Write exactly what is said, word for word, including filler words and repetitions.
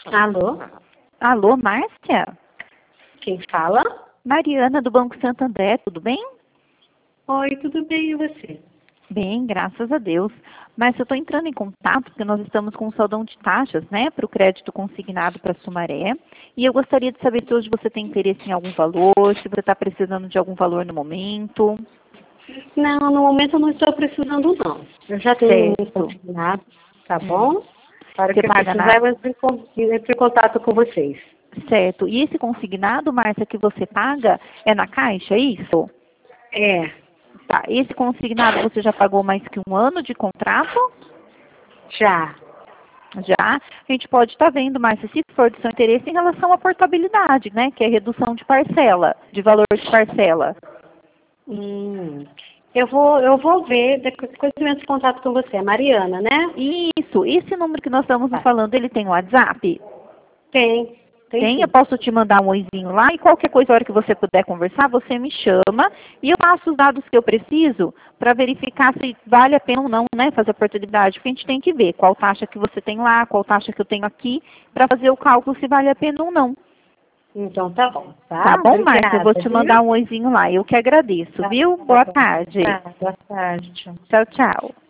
Alô? Alô, Márcia? Quem fala? Mariana, do Banco Santo André, tudo bem? Oi, tudo bem e você? Bem, graças a Deus. Mas eu estou entrando em contato porque nós estamos com um saldão de taxas, né, para o crédito consignado para Sumaré. E eu gostaria de saber se hoje você tem interesse em algum valor, se você está precisando de algum valor no momento. Não, no momento eu não estou precisando não. Eu já tenho um Certo. consignado, tá Hum. bom? Para Você que eu paga precisar, na... eu entro em con- entro em contato com vocês. Certo. E esse consignado, Márcia, que você paga é na Caixa, é isso? É, Tá. Esse consignado você já pagou mais que um ano de contrato? já. Já, a gente pode estar vendo, Márcia, se for do seu interesse, em relação à portabilidade, né? Que é redução de parcela, de valor de parcela. Hum. Eu vou, eu vou ver, depois eu entro em contato com você. Mariana, né? Isso, esse número que nós estamos Tá. falando, ele tem WhatsApp? Tem, tem Tem, eu sim. posso te mandar um oizinho lá e qualquer coisa, a hora que você puder conversar, você me chama e eu passo os dados que eu preciso para verificar se vale a pena ou não, né, fazer a portabilidade. Porque a gente tem que ver qual taxa que você tem lá, qual taxa que eu tenho aqui, para fazer o cálculo se vale a pena ou não. Então tá bom, Tá tá? bom, Márcia? Eu vou Obrigada, te viu? mandar um oizinho lá. Eu que agradeço, Tá, viu? tá Boa bom. tarde. Tá, boa tarde. Tchau. Tchau, tchau.